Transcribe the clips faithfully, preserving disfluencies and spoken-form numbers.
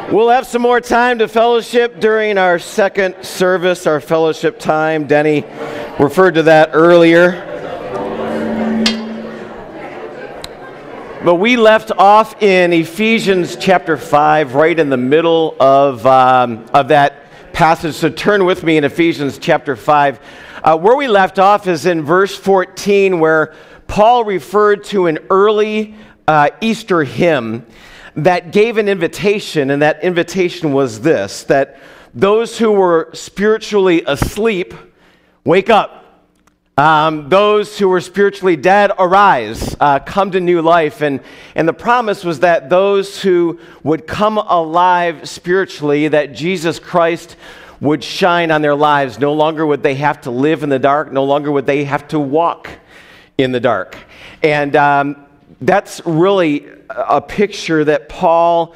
We'll have some more time to fellowship during our second service, our fellowship time. Denny referred to that earlier. But we left off in Ephesians chapter five, right in the middle of, um, of that passage. So turn with me in Ephesians chapter five. Uh, where we left off is in verse fourteen, where Paul referred to an early uh, Easter hymn that gave an invitation, and that invitation was this, that those who were spiritually asleep, wake up. Um, those who were spiritually dead, arise, uh, come to new life. And, and the promise was that those who would come alive spiritually, that Jesus Christ would shine on their lives. No longer would they have to live in the dark. No longer would they have to walk in the dark. And um, that's really a picture that Paul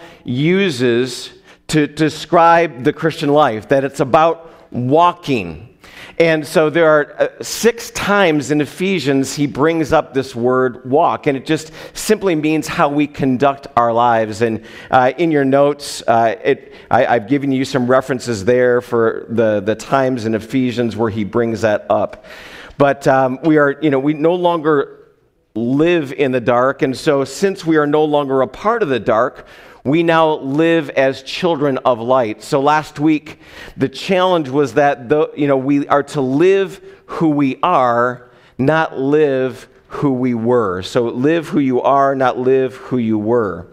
uses to describe the Christian life, that it's about walking. And so there are uh, six times in Ephesians he brings up this word walk, and it just simply means how we conduct our lives. And uh, in your notes, uh, it, I, I've given you some references there for the, the times in Ephesians where he brings that up. But um, we are, you know, we no longer live in the dark, and so since we are no longer a part of the dark, we now live as children of light. So last week, the challenge was that the, you know we are to live who we are, not live who we were. So live who you are, not live who you were.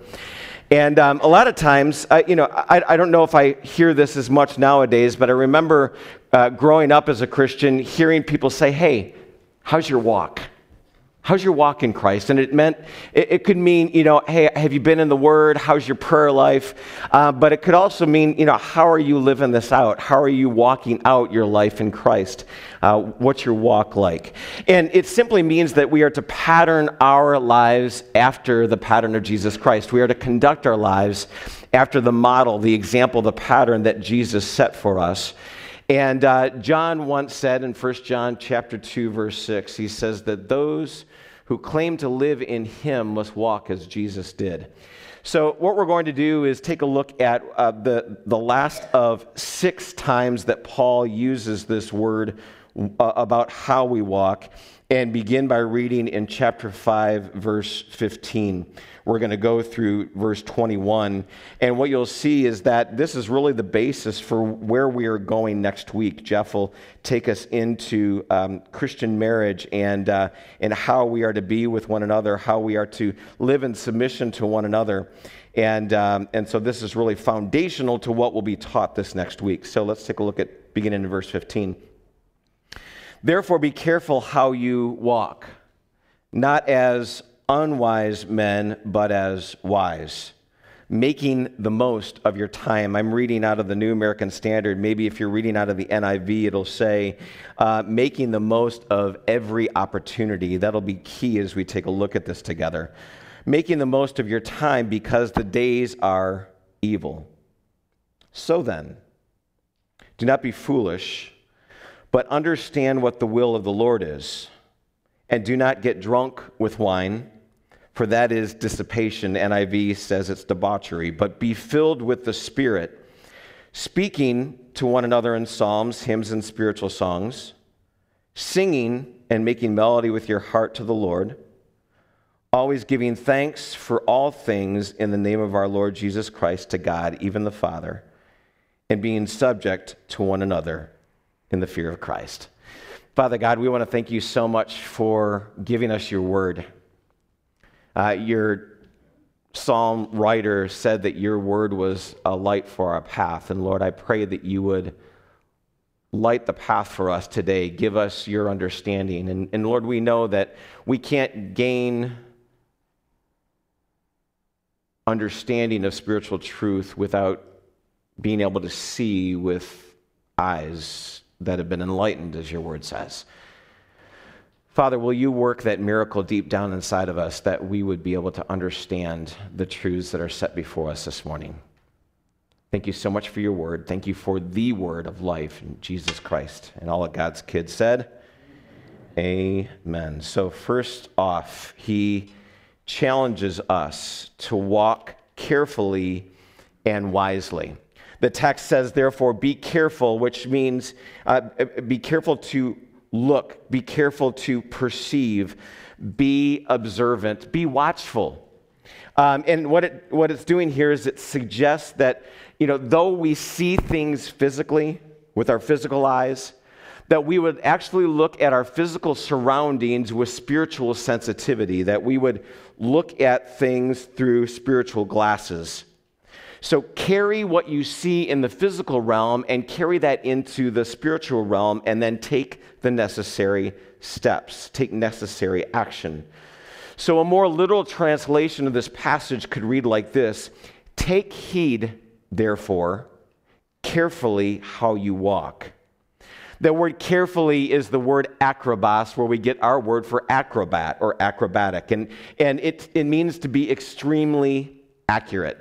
And um, a lot of times, I, you know, I, I don't know if I hear this as much nowadays, but I remember uh, growing up as a Christian, hearing people say, "Hey, how's your walk? How's your walk in Christ?" And it meant, it, it could mean, you know, hey, have you been in the Word? How's your prayer life? Uh, but it could also mean, you know, how are you living this out? How are you walking out your life in Christ? Uh, what's your walk like? And it simply means that we are to pattern our lives after the pattern of Jesus Christ. We are to conduct our lives after the model, the example, the pattern that Jesus set for us. And uh, John once said in First John chapter two, verse six, he says that those who claim to live in him must walk as Jesus did. So what we're going to do is take a look at uh, the, the last of six times that Paul uses this word uh, about how we walk, and begin by reading in chapter five, verse fifteen. We're going to go through verse twenty-one, and what you'll see is that this is really the basis for where we are going next week. Jeff will take us into um, Christian marriage and uh, and how we are to be with one another, how we are to live in submission to one another, and um, and so this is really foundational to what will be taught this next week. So let's take a look at beginning in verse fifteen. Therefore, be careful how you walk, not as unwise men, but as wise, making the most of your time. I'm reading out of the New American Standard. Maybe if you're reading out of the N I V, it'll say, uh, making the most of every opportunity. That'll be key as we take a look at this together. Making the most of your time because the days are evil. So then, do not be foolish, but understand what the will of the Lord is. And do not get drunk with wine, for that is dissipation. N I V says it's debauchery. But be filled with the Spirit, speaking to one another in psalms, hymns, and spiritual songs, singing and making melody with your heart to the Lord, always giving thanks for all things in the name of our Lord Jesus Christ to God, even the Father, and being subject to one another in the fear of Christ. Father God, we want to thank you so much for giving us your word. Uh, your psalm writer said that your word was a light for our path. And Lord, I pray that you would light the path for us today. Give us your understanding. And, and Lord, we know that we can't gain understanding of spiritual truth without being able to see with eyes that have been enlightened, as your word says. Father, will you work that miracle deep down inside of us that we would be able to understand the truths that are set before us this morning? Thank you so much for your word. Thank you for the word of life in Jesus Christ. And all of God's kids said, amen. So first off, he challenges us to walk carefully and wisely. The text says, therefore, be careful, which means uh, be careful to look, be careful to perceive, be observant, be watchful. Um, and what it what it's doing here is it suggests that, you know, though we see things physically with our physical eyes, that we would actually look at our physical surroundings with spiritual sensitivity, that we would look at things through spiritual glasses. So carry what you see in the physical realm and carry that into the spiritual realm, and then take the necessary steps, take necessary action. So a more literal translation of this passage could read like this: take heed, therefore, carefully how you walk. The word carefully is the word acrobos, where we get our word for acrobat or acrobatic. And, and it, it means to be extremely accurate,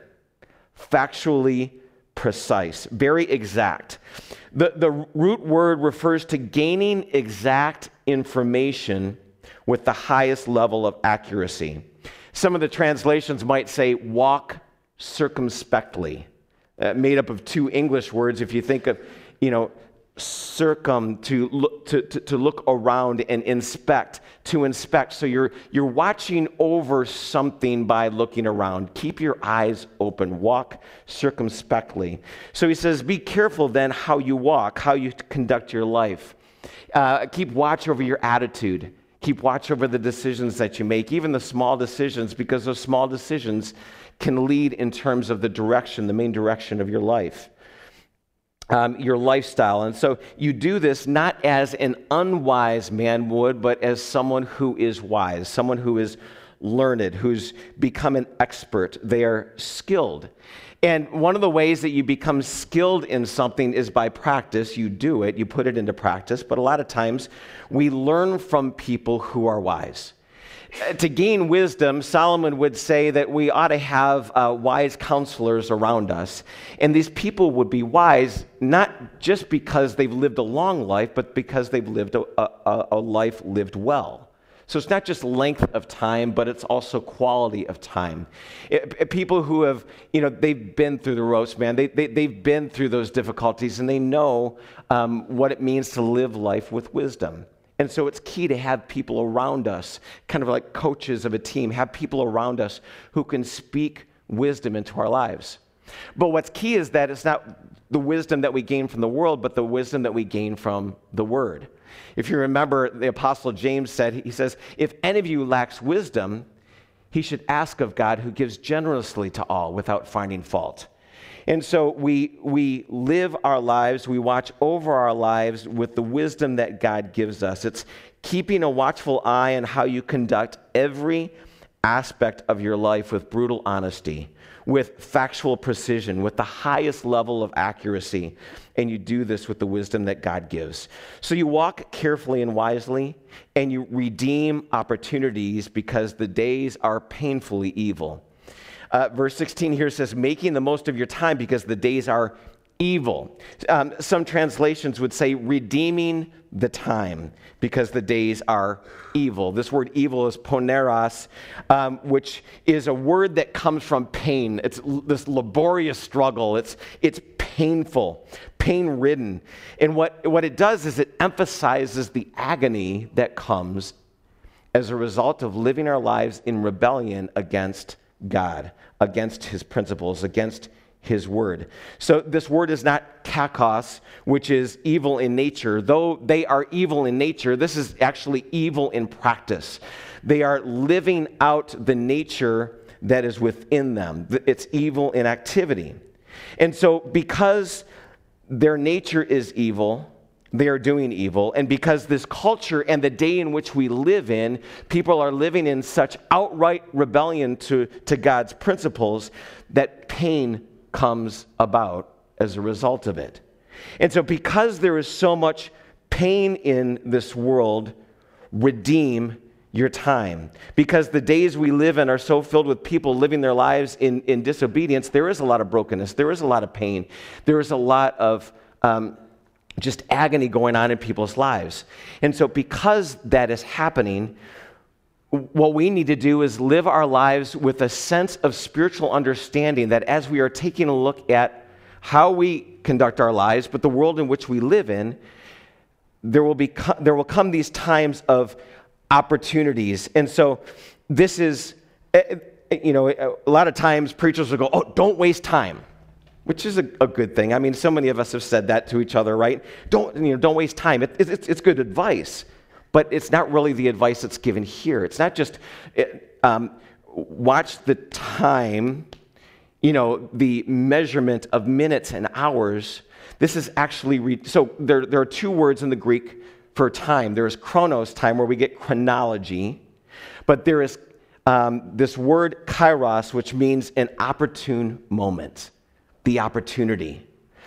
factually precise, very exact. The, the root word refers to gaining exact information with the highest level of accuracy. Some of the translations might say walk circumspectly, uh, made up of two English words. If you think of, you know, circum, to look, to, to, to look around, and inspect, to inspect. So you're, you're watching over something by looking around. Keep your eyes open. Walk circumspectly. So he says, be careful then how you walk, how you conduct your life. Uh, keep watch over your attitude. Keep watch over the decisions that you make, even the small decisions, because those small decisions can lead in terms of the direction, the main direction of your life. Um, your lifestyle. And so you do this not as an unwise man would, but as someone who is wise, someone who is learned, who's become an expert. They are skilled. And one of the ways that you become skilled in something is by practice. You do it, you put it into practice, but a lot of times we learn from people who are wise. To gain wisdom, Solomon would say that we ought to have uh, wise counselors around us. And these people would be wise not just because they've lived a long life, but because they've lived a, a, a life lived well. So it's not just length of time, but it's also quality of time. It, it, people who have, you know, they've been through the ropes, man. They, they, they've been through those difficulties, and they know um, what it means to live life with wisdom. And so it's key to have people around us, kind of like coaches of a team, have people around us who can speak wisdom into our lives. But what's key is that it's not the wisdom that we gain from the world, but the wisdom that we gain from the Word. If you remember, the Apostle James said, he says, if any of you lacks wisdom, he should ask of God, who gives generously to all without finding fault. And so we we live our lives, we watch over our lives with the wisdom that God gives us. It's keeping a watchful eye on how you conduct every aspect of your life with brutal honesty, with factual precision, with the highest level of accuracy. And you do this with the wisdom that God gives. So you walk carefully and wisely, and you redeem opportunities because the days are painfully evil. Uh, verse sixteen here says, making the most of your time because the days are evil. Um, some translations would say redeeming the time because the days are evil. This word evil is poneros, um, which is a word that comes from pain. It's l- this laborious struggle. It's it's painful, pain-ridden. And what, what it does is it emphasizes the agony that comes as a result of living our lives in rebellion against God, against his principles, against his word. So this word is not kakos, which is evil in nature. Though they are evil in nature, this is actually evil in practice. They are living out the nature that is within them. It's evil in activity. And so because their nature is evil, they are doing evil. And because this culture and the day in which we live in, people are living in such outright rebellion to, to God's principles, that pain comes about as a result of it. And so because there is so much pain in this world, redeem your time. Because the days we live in are so filled with people living their lives in, in disobedience, there is a lot of brokenness, there is a lot of pain, there is a lot of um, just agony going on in people's lives. And so because that is happening, what we need to do is live our lives with a sense of spiritual understanding that as we are taking a look at how we conduct our lives, but the world in which we live in, there will be there will come these times of opportunities. And so this is, you know, a lot of times preachers will go, oh, don't waste time, which is a, a good thing. I mean, so many of us have said that to each other, right? Don't, you know, don't waste time. It, it, it's, it's good advice, but it's not really the advice that's given here. It's not just um, watch the time, you know, the measurement of minutes and hours. This is actually, re- so there, there are two words in the Greek for time. There is chronos, time, where we get chronology, but there is um, this word kairos, which means an opportune moment, the opportunity.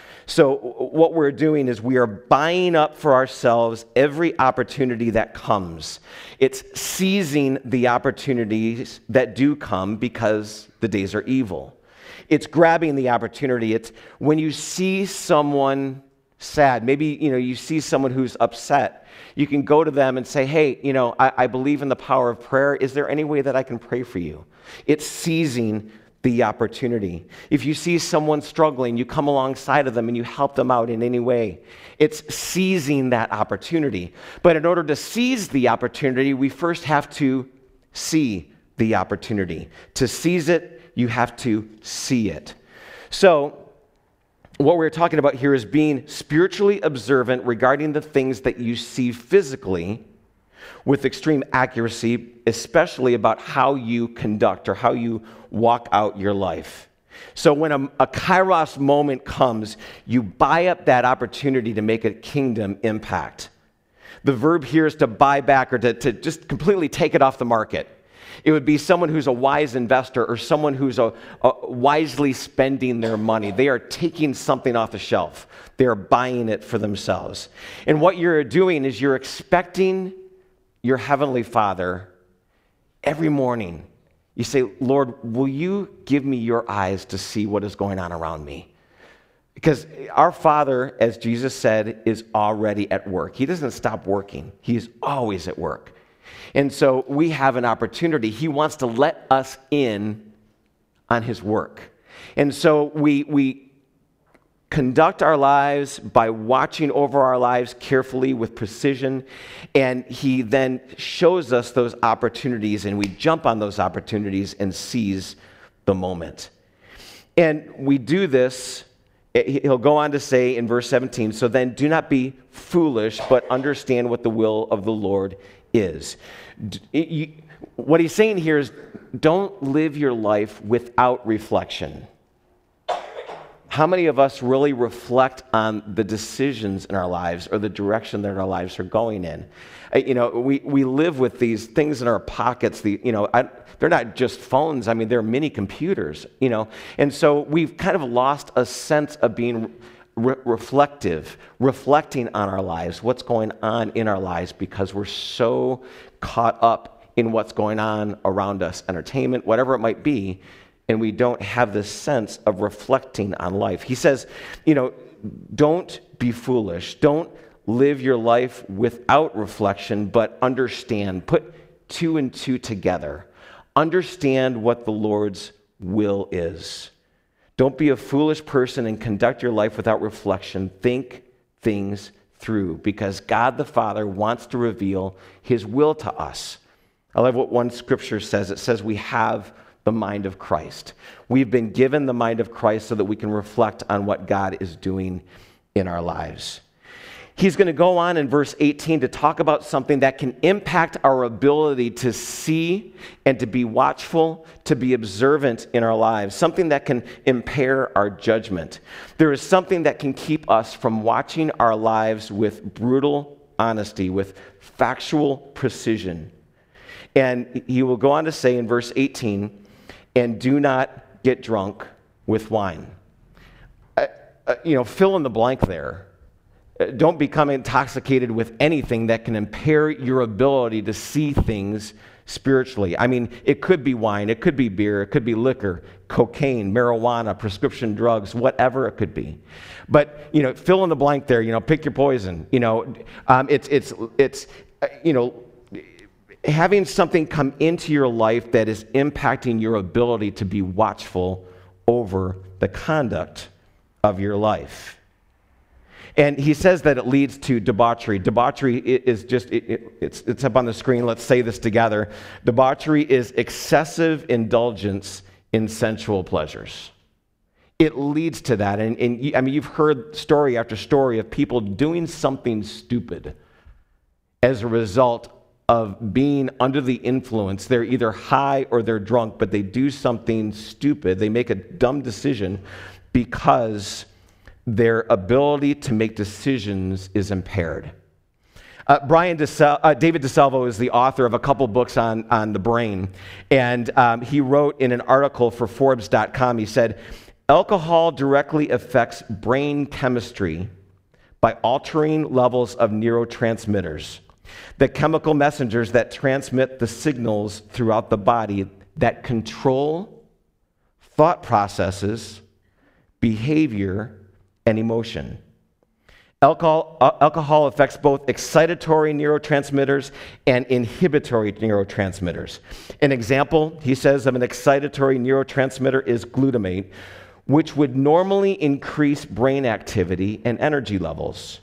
So what we're doing is we are buying up for ourselves every opportunity that comes. It's seizing the opportunities that do come because the days are evil. It's grabbing the opportunity. It's when you see someone sad, maybe, you know, you see someone who's upset, you can go to them and say, hey, you know, I, I believe in the power of prayer. Is there any way that I can pray for you? It's seizing the opportunity. If you see someone struggling, you come alongside of them and you help them out in any way. It's seizing that opportunity. But in order to seize the opportunity, we first have to see the opportunity. To seize it, you have to see it. So, what we're talking about here is being spiritually observant regarding the things that you see physically with extreme accuracy, especially about how you conduct or how you walk out your life. So when a, a kairos moment comes, you buy up that opportunity to make a kingdom impact. The verb here is to buy back or to, to just completely take it off the market. It would be someone who's a wise investor or someone who's a, a wisely spending their money. They are taking something off the shelf. They are buying it for themselves. And what you're doing is you're expecting your Heavenly Father every morning. You say, Lord, will you give me your eyes to see what is going on around me? Because our Father, as Jesus said, is already at work. He doesn't stop working. He is always at work. And so we have an opportunity. He wants to let us in on his work. And so we we conduct our lives by watching over our lives carefully with precision, and he then shows us those opportunities, and we jump on those opportunities and seize the moment. And we do this, he'll go on to say in verse seventeen, so then do not be foolish, but understand what the will of the Lord is. What he's saying here is don't live your life without reflection. How many of us really reflect on the decisions in our lives or the direction that our lives are going in? You know, we, we live with these things in our pockets. The, you know, I, they're not just phones. I mean, they're mini computers, you know. And so we've kind of lost a sense of being re- reflective, reflecting on our lives, what's going on in our lives, because we're so caught up in what's going on around us, entertainment, whatever it might be, and we don't have this sense of reflecting on life. He says, you know, don't be foolish. Don't live your life without reflection, but understand. Put two and two together. Understand what the Lord's will is. Don't be a foolish person and conduct your life without reflection. Think things through, because God the Father wants to reveal his will to us. I love what one scripture says. It says we have the mind of Christ. We've been given the mind of Christ so that we can reflect on what God is doing in our lives. He's going to go on in verse eighteen to talk about something that can impact our ability to see and to be watchful, to be observant in our lives, something that can impair our judgment. There is something that can keep us from watching our lives with brutal honesty, with factual precision. And he will go on to say in verse eighteen, and do not get drunk with wine. Uh, uh, you know, fill in the blank there. Uh, don't become intoxicated with anything that can impair your ability to see things spiritually. I mean, it could be wine, it could be beer, it could be liquor, cocaine, marijuana, prescription drugs, whatever it could be. But, you know, fill in the blank there, you know, pick your poison. You know, um, it's, it's, it's, uh, you know, having something come into your life that is impacting your ability to be watchful over the conduct of your life. And he says that it leads to debauchery. Debauchery is just, it, it, it's, it's up on the screen. Let's say this together. Debauchery is excessive indulgence in sensual pleasures. It leads to that. And, and I mean, you've heard story after story of people doing something stupid as a result of being under the influence. They're either high or they're drunk, but they do something stupid. They make a dumb decision because their ability to make decisions is impaired. Uh, Brian DeSal- uh, David DeSalvo is the author of a couple books on, on the brain, and um, he wrote in an article for Forbes dot com, he said, alcohol directly affects brain chemistry by altering levels of neurotransmitters, the chemical messengers that transmit the signals throughout the body that control thought processes, behavior, and emotion. Alcohol, uh, alcohol affects both excitatory neurotransmitters and inhibitory neurotransmitters. An example, he says, of an excitatory neurotransmitter is glutamate, which would normally increase brain activity and energy levels.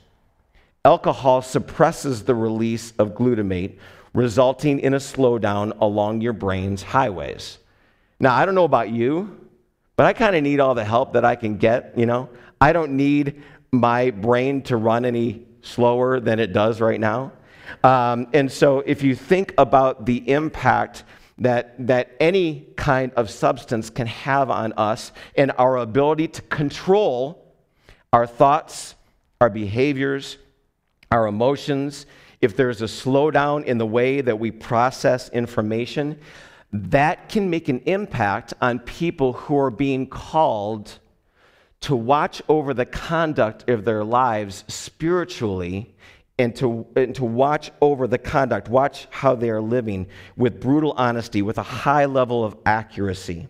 Alcohol suppresses the release of glutamate, resulting in a slowdown along your brain's highways. Now, I don't know about you, but I kind of need all the help that I can get, you know? I don't need my brain to run any slower than it does right now. Um, and so if you think about the impact that, that any kind of substance can have on us and our ability to control our thoughts, our behaviors, our emotions, if there's a slowdown in the way that we process information, that can make an impact on people who are being called to watch over the conduct of their lives spiritually and to, and to watch over the conduct, watch how they are living with brutal honesty, with a high level of accuracy.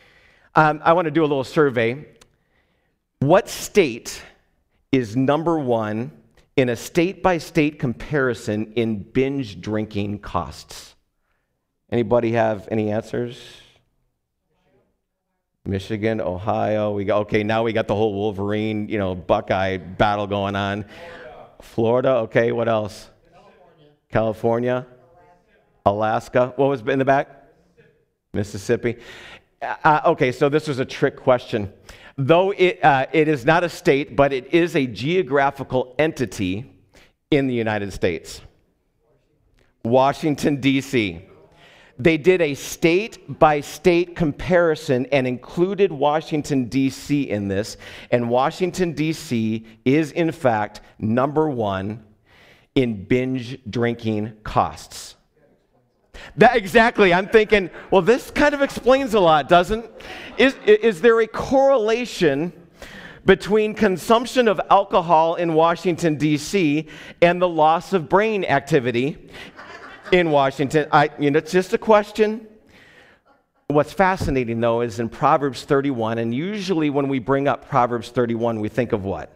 Um, I want to do a little survey. What state is number one in a state-by-state comparison in binge drinking costs? Anybody have any answers? Michigan, Ohio, we got, okay, now we got the whole Wolverine, you know, Buckeye battle going on. Florida, Florida okay, what else? California. California, Alaska. What was in the back? Mississippi. Mississippi. Uh, okay, so this was a trick question. Though it, uh, it is not a state, but it is a geographical entity in the United States. Washington, D C They did a state-by-state comparison and included Washington, D C in this, and Washington, D C is, in fact, number one in binge drinking costs. That, exactly. I'm thinking, well, this kind of explains a lot, doesn't it? Is, is there a correlation between consumption of alcohol in Washington, D C and the loss of brain activity in Washington? I, you know, it's just a question. What's fascinating, though, is in Proverbs thirty-one, and usually when we bring up Proverbs thirty-one, we think of what?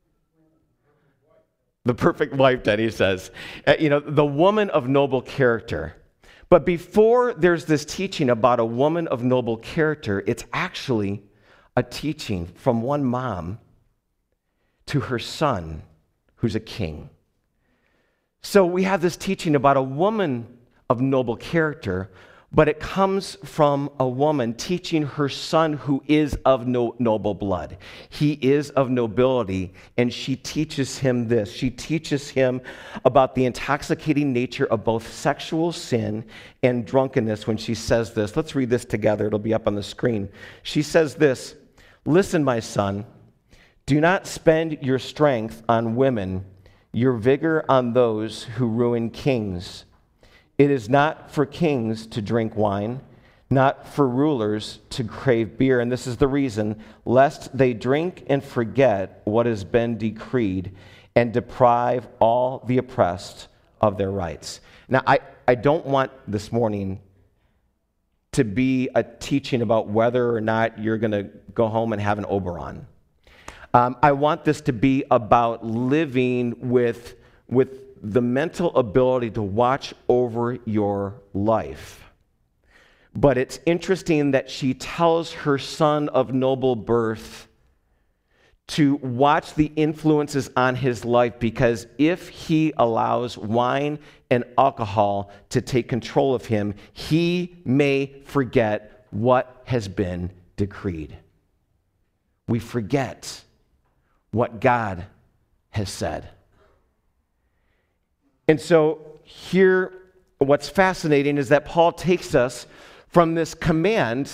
The perfect wife, Denny says. Uh, you know, the woman of noble character. But before there's this teaching about a woman of noble character, it's actually a teaching from one mom to her son, who's a king. So we have this teaching about a woman of noble character, but it comes from a woman teaching her son who is of no, noble blood. He is of nobility, and she teaches him this. She teaches him about the intoxicating nature of both sexual sin and drunkenness when she says this. Let's read this together. It'll be up on the screen. She says this, "Listen, my son, do not spend your strength on women, your vigor on those who ruin kings. It is not for kings to drink wine, not for rulers to crave beer." And this is the reason, "lest they drink and forget what has been decreed and deprive all the oppressed of their rights." Now, I, I don't want this morning to be a teaching about whether or not you're going to go home and have an Oberon. Um, I want this to be about living with, with the mental ability to watch over your life. But it's interesting that she tells her son of noble birth to watch the influences on his life, because if he allows wine and alcohol to take control of him, he may forget what has been decreed. We forget what God has said. And so here, what's fascinating is that Paul takes us from this command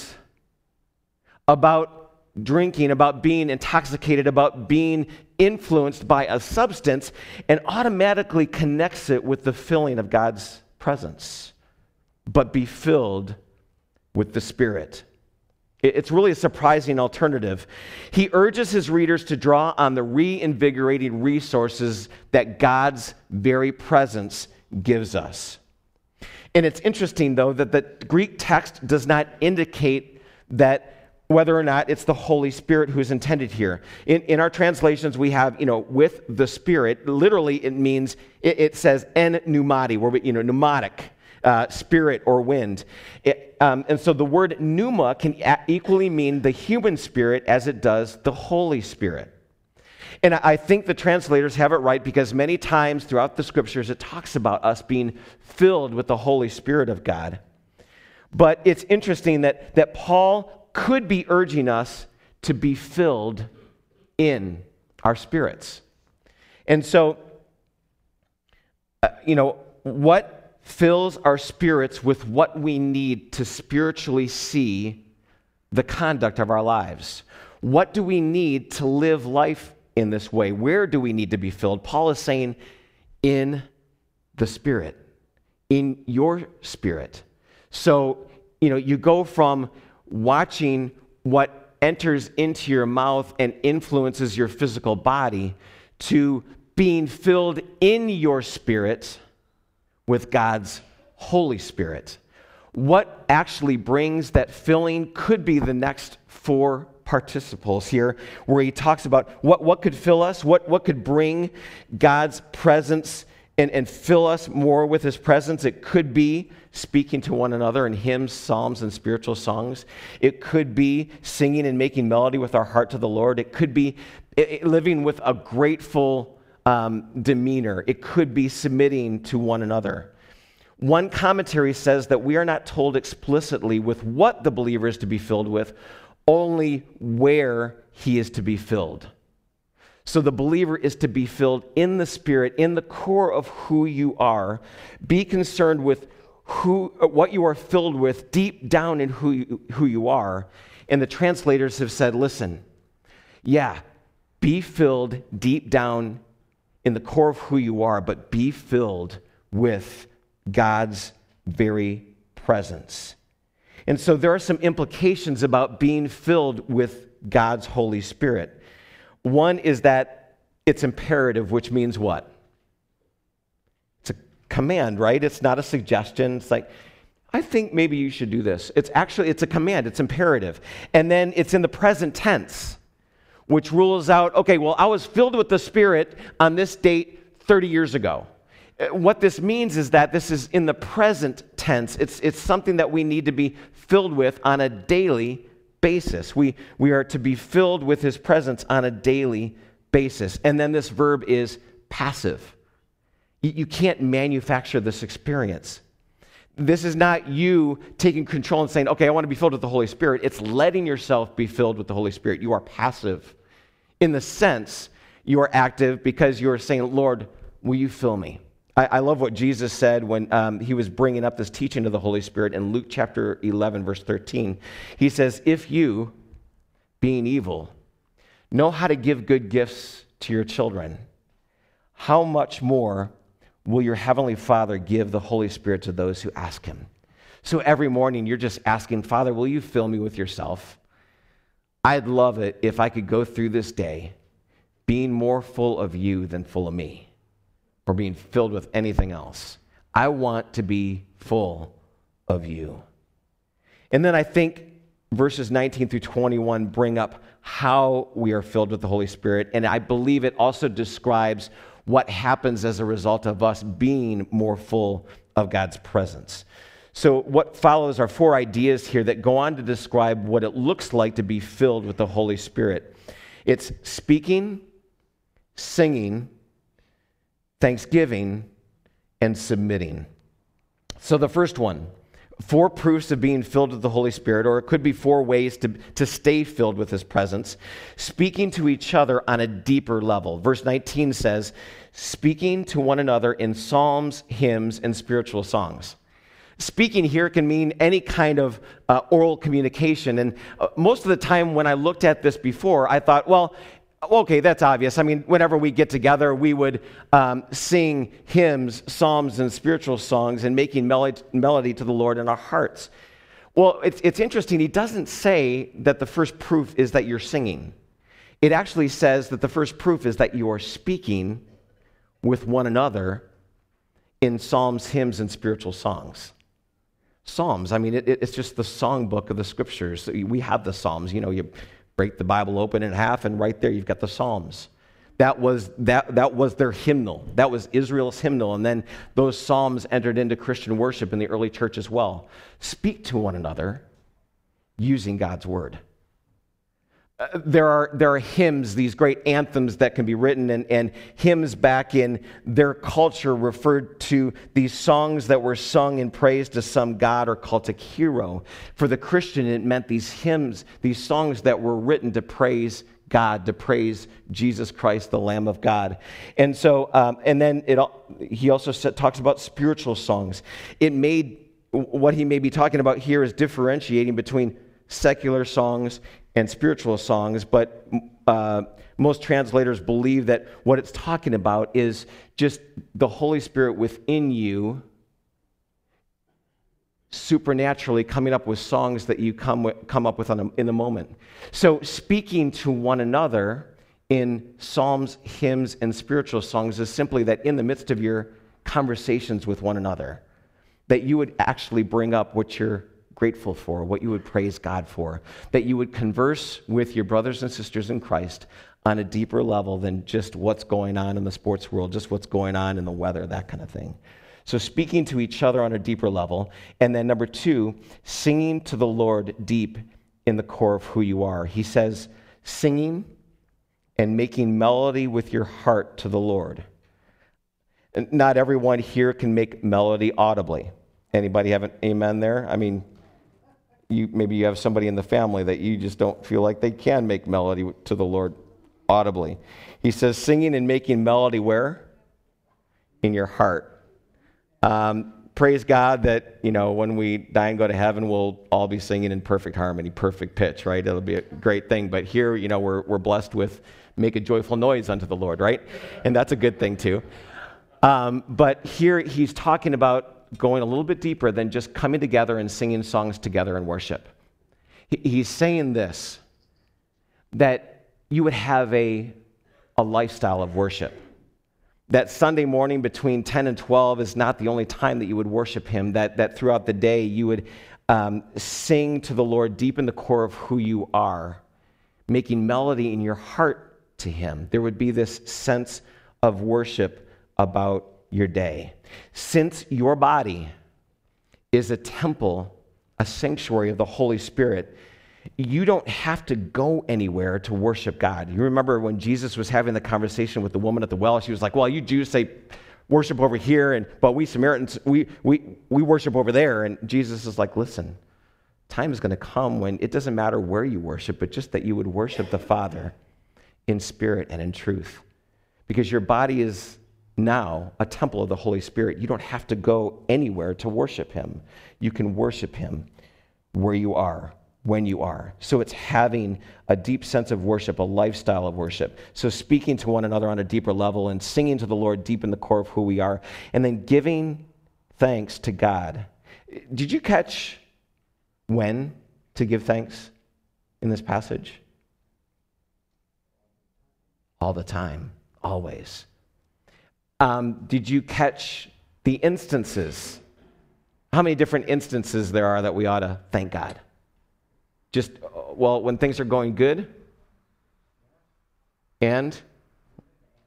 about drinking, about being intoxicated, about being influenced by a substance, and automatically connects it with the filling of God's presence. But be filled with the Spirit. It's really a surprising alternative. He urges his readers to draw on the reinvigorating resources that God's very presence gives us. And it's interesting, though, that the Greek text does not indicate that whether or not it's the Holy Spirit who is intended here. In, in our translations, we have, you know, with the Spirit. Literally, it means, it, it says en pneumati, where we, you know, pneumatic, uh, spirit or wind. It, um, and so the word pneuma can a- equally mean the human spirit as it does the Holy Spirit. And I think the translators have it right, because many times throughout the scriptures, it talks about us being filled with the Holy Spirit of God. But it's interesting that, that Paul could be urging us to be filled in our spirits. And so, uh, you know, what fills our spirits with what we need to spiritually see the conduct of our lives? What do we need to live life in this way? Where do we need to be filled? Paul is saying, in the Spirit, in your spirit. So, you know, you go from watching what enters into your mouth and influences your physical body to being filled in your spirit with God's Holy Spirit. What actually brings that filling could be the next four participles here, where he talks about what, what could fill us, what, what could bring God's presence and, and fill us more with his presence. It could be speaking to one another in hymns, psalms, and spiritual songs. It could be singing and making melody with our heart to the Lord. It could be living with a grateful um, demeanor. It could be submitting to one another. One commentary says that we are not told explicitly with what the believer is to be filled with, only where he is to be filled. So the believer is to be filled in the Spirit, in the core of who you are. Be concerned with who, what you are filled with deep down in who you, who you are. And the translators have said, listen, yeah, be filled deep down in the core of who you are, but be filled with God's very presence. And so there are some implications about being filled with God's Holy Spirit. One is that it's imperative, which means what? It's a command, right? It's not a suggestion. It's like, I think maybe you should do this. It's actually, it's a command. It's imperative. And then it's in the present tense, which rules out, okay, well, I was filled with the Spirit on this date thirty years ago. What this means is that this is in the present tense. It's, it's something that we need to be filled with on a daily basis. We, we are to be filled with his presence on a daily basis. And then this verb is passive. You, you can't manufacture this experience. This is not you taking control and saying, okay, I want to be filled with the Holy Spirit. It's letting yourself be filled with the Holy Spirit. You are passive. In the sense, you are active because you are saying, Lord, will you fill me? I, I love what Jesus said when um, he was bringing up this teaching of the Holy Spirit in Luke chapter eleven, verse thirteen. He says, if you, being evil, know how to give good gifts to your children, how much more will your heavenly Father give the Holy Spirit to those who ask him? So every morning you're just asking, Father, will you fill me with yourself? I'd love it if I could go through this day being more full of you than full of me, or being filled with anything else. I want to be full of you. And then I think verses nineteen through twenty-one bring up how we are filled with the Holy Spirit, and I believe it also describes what happens as a result of us being more full of God's presence. So what follows are four ideas here that go on to describe what it looks like to be filled with the Holy Spirit. It's speaking, singing, thanksgiving, and submitting. So the first one, four proofs of being filled with the Holy Spirit, or it could be four ways to, to stay filled with His presence. Speaking to each other on a deeper level. Verse nineteen says, speaking to one another in psalms, hymns, and spiritual songs. Speaking here can mean any kind of uh, oral communication. And uh, most of the time when I looked at this before, I thought, well, okay, that's obvious. I mean, whenever we get together, we would um, sing hymns, psalms, and spiritual songs and making melody, melody to the Lord in our hearts. Well, it's, it's interesting. He doesn't say that the first proof is that you're singing. It actually says that the first proof is that you are speaking with one another in psalms, hymns, and spiritual songs. Psalms, I mean, it, it's just the songbook of the Scriptures. We have the Psalms. You know, you break the Bible open in half, and right there you've got the Psalms. That was that that was their hymnal. That was Israel's hymnal, and then those Psalms entered into Christian worship in the early church as well. Speak to one another using God's word. Uh, there are there are hymns, these great anthems that can be written, and, and hymns back in their culture referred to these songs that were sung in praise to some god or cultic hero. For the Christian, it meant these hymns, these songs that were written to praise God, to praise Jesus Christ, the Lamb of God. And so, um, and then it, he also said, talks about spiritual songs. It made, what he may be talking about here is differentiating between secular songs and spiritual songs, but uh, most translators believe that what it's talking about is just the Holy Spirit within you supernaturally coming up with songs that you come with, come up with on a, in the moment. So speaking to one another in psalms, hymns, and spiritual songs is simply that in the midst of your conversations with one another, that you would actually bring up what you're grateful for, what you would praise God for, that you would converse with your brothers and sisters in Christ on a deeper level than just what's going on in the sports world, just what's going on in the weather, that kind of thing. So speaking to each other on a deeper level. And then number two, singing to the Lord deep in the core of who you are. He says, singing and making melody with your heart to the Lord. And not everyone here can make melody audibly. Anybody have an amen there? I mean, you maybe you have somebody in the family that you just don't feel like they can make melody to the Lord audibly. He says, singing and making melody where? In your heart. Um, praise God that, you know, when we die and go to heaven, we'll all be singing in perfect harmony, perfect pitch, right? It'll be a great thing. But here, you know, we're we're blessed with make a joyful noise unto the Lord, right? And that's a good thing too. Um, but here he's talking about going a little bit deeper than just coming together and singing songs together in worship. He, he's saying this, that you would have a, a lifestyle of worship. That Sunday morning between ten and twelve is not the only time that you would worship him, that, that throughout the day you would um, sing to the Lord deep in the core of who you are, making melody in your heart to him. There would be this sense of worship about your day. Since your body is a temple, a sanctuary of the Holy Spirit, you don't have to go anywhere to worship God. You remember when Jesus was having the conversation with the woman at the well, she was like, well, you Jews say worship over here, and but we Samaritans, we we we worship over there. And Jesus is like, listen, time is going to come when it doesn't matter where you worship, but just that you would worship the Father in spirit and in truth. Because your body is now a temple of the Holy Spirit. You don't have to go anywhere to worship him. You can worship him where you are, when you are. So it's having a deep sense of worship, a lifestyle of worship. So speaking to one another on a deeper level and singing to the Lord deep in the core of who we are, and then giving thanks to God. Did you catch when to give thanks in this passage? All the time, always. Um, did you catch the instances? How many different instances there are that we ought to thank God? Just, well, when things are going good, and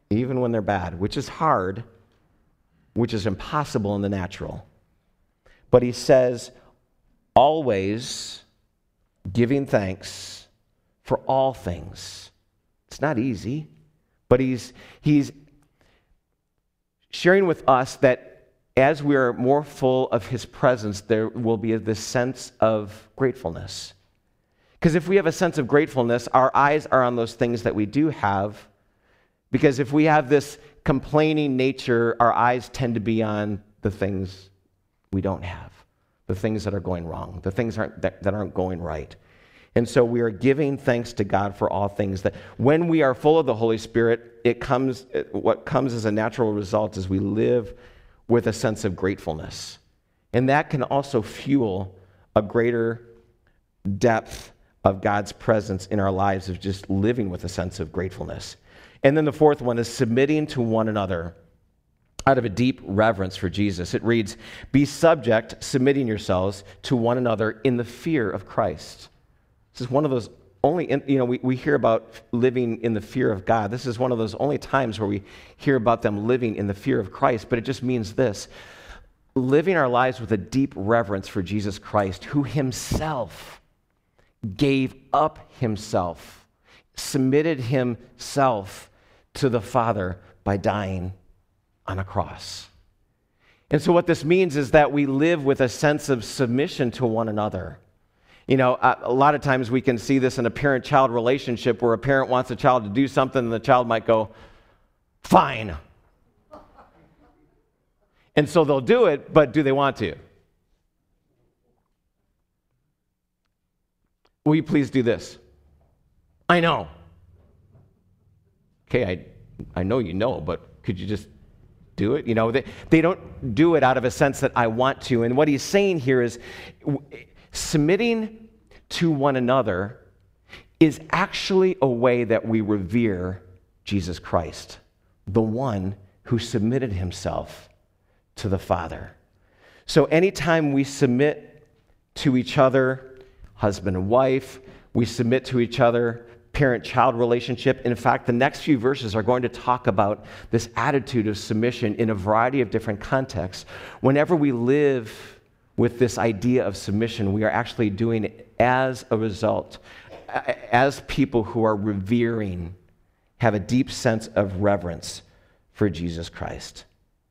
even when they're bad, which is hard, which is impossible in the natural. But he says, always giving thanks for all things. It's not easy, but he's he's sharing with us that as we are more full of his presence, there will be this sense of gratefulness. Because if we have a sense of gratefulness, our eyes are on those things that we do have. Because if we have this complaining nature, our eyes tend to be on the things we don't have, the things that are going wrong, the things aren't, that, that aren't going right. And so we are giving thanks to God for all things. That when we are full of the Holy Spirit, it comes. What comes as a natural result is we live with a sense of gratefulness. And that can also fuel a greater depth of God's presence in our lives, of just living with a sense of gratefulness. And then the fourth one is submitting to one another out of a deep reverence for Jesus. It reads, be subject, submitting yourselves to one another in the fear of Christ. This is one of those only, you know, we, we hear about living in the fear of God. This is one of those only times where we hear about them living in the fear of Christ, but it just means this: living our lives with a deep reverence for Jesus Christ, who himself gave up himself, submitted himself to the Father by dying on a cross. And so what this means is that we live with a sense of submission to one another. You know, a lot of times we can see this in a parent-child relationship where a parent wants a child to do something and the child might go, fine. And so they'll do it, but do they want to? Will you please do this? I know. Okay, I I know you know, but could you just do it? You know, they, they don't do it out of a sense that I want to. And what he's saying here is submitting to one another is actually a way that we revere Jesus Christ, the one who submitted himself to the Father. So anytime we submit to each other, husband and wife, we submit to each other, parent-child relationship. In fact, the next few verses are going to talk about this attitude of submission in a variety of different contexts. Whenever we live with this idea of submission, we are actually doing it as a result, as people who are revering, have a deep sense of reverence for Jesus Christ.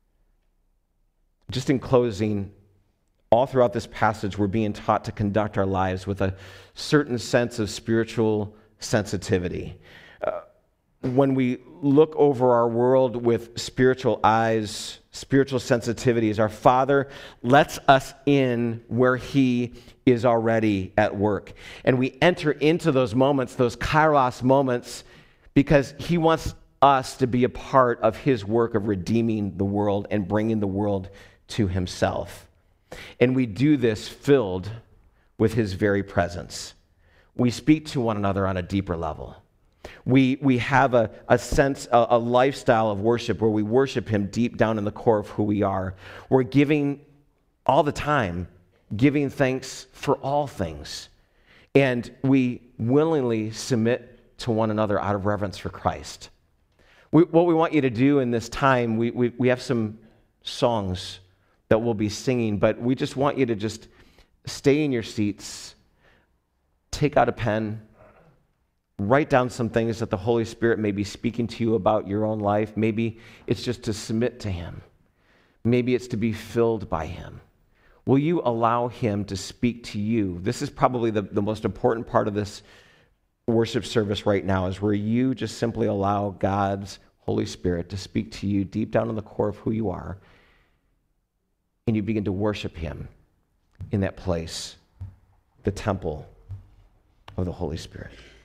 Just in closing, all throughout this passage, we're being taught to conduct our lives with a certain sense of spiritual sensitivity. Uh, when we look over our world with spiritual eyes, spiritual sensitivities, our Father lets us in where he is already at work. And we enter into those moments, those kairos moments, because he wants us to be a part of his work of redeeming the world and bringing the world to himself. And we do this filled with his very presence. We speak to one another on a deeper level. We, we have a, a sense, a, a lifestyle of worship where we worship him deep down in the core of who we are. We're giving all the time, giving thanks for all things. And we willingly submit to one another out of reverence for Christ. We, what we want you to do in this time, we, we, we have some songs that we'll be singing, but we just want you to just stay in your seats, take out a pen, write down some things that the Holy Spirit may be speaking to you about your own life. Maybe it's just to submit to him. Maybe it's to be filled by him. Will you allow him to speak to you? This is probably the, the most important part of this worship service right now, is where you just simply allow God's Holy Spirit to speak to you deep down in the core of who you are, and you begin to worship him in that place, the temple of the Holy Spirit.